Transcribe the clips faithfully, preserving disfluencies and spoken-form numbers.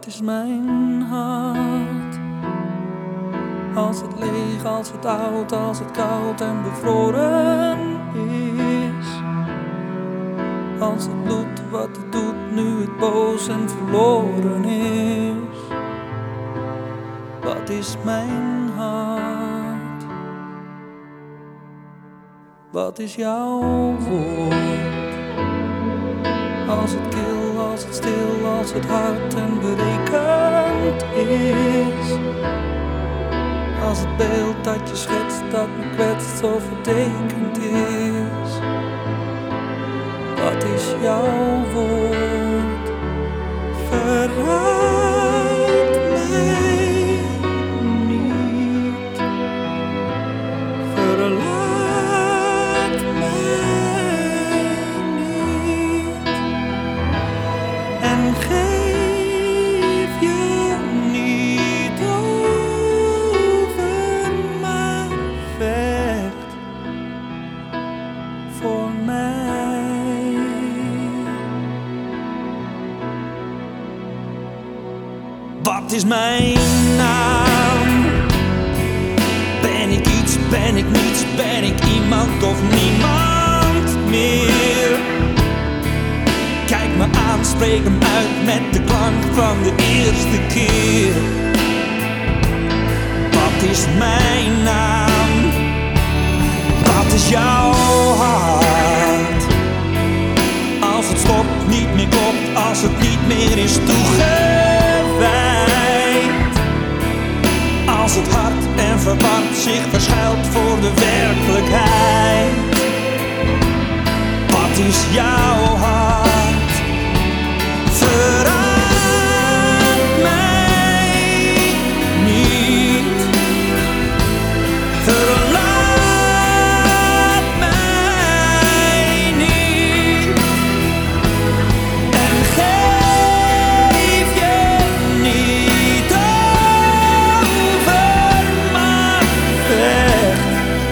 is mijn hart? Als het leeg, als het oud, als het koud en bevroren is. Als het bloed wat het doet, nu het boos en verloren is. Wat is mijn hart? Wat is jouw woord? Als het kil, als het stil, als het hard en berekend is. Als het beeld dat je schetst, dat me kwetst, zo vertekend is. Wat is jouw woord? Verraad mij niet. Verlaat mij niet. En geef je niet over, maar vecht voor mij. Wat is mijn naam? Ben ik iets, ben ik niets, ben ik iemand of niemand meer? Kijk me aan, spreek hem uit met de klank van de eerste keer. Wat is mijn naam? Wat is jouw hart? Als het stopt, niet meer klopt, als het niet meer is toegewijd. Als het hard en verward zich verschuilt voor de werkelijkheid. Wat is jouw hart? Verraad mij niet. Verlaat mij niet. En geef je niet over, maar vecht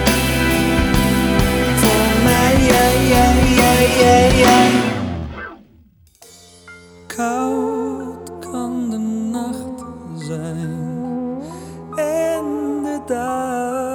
voor mij. Yeah, yeah, yeah, yeah, yeah. Koud kan de nacht zijn en de dag.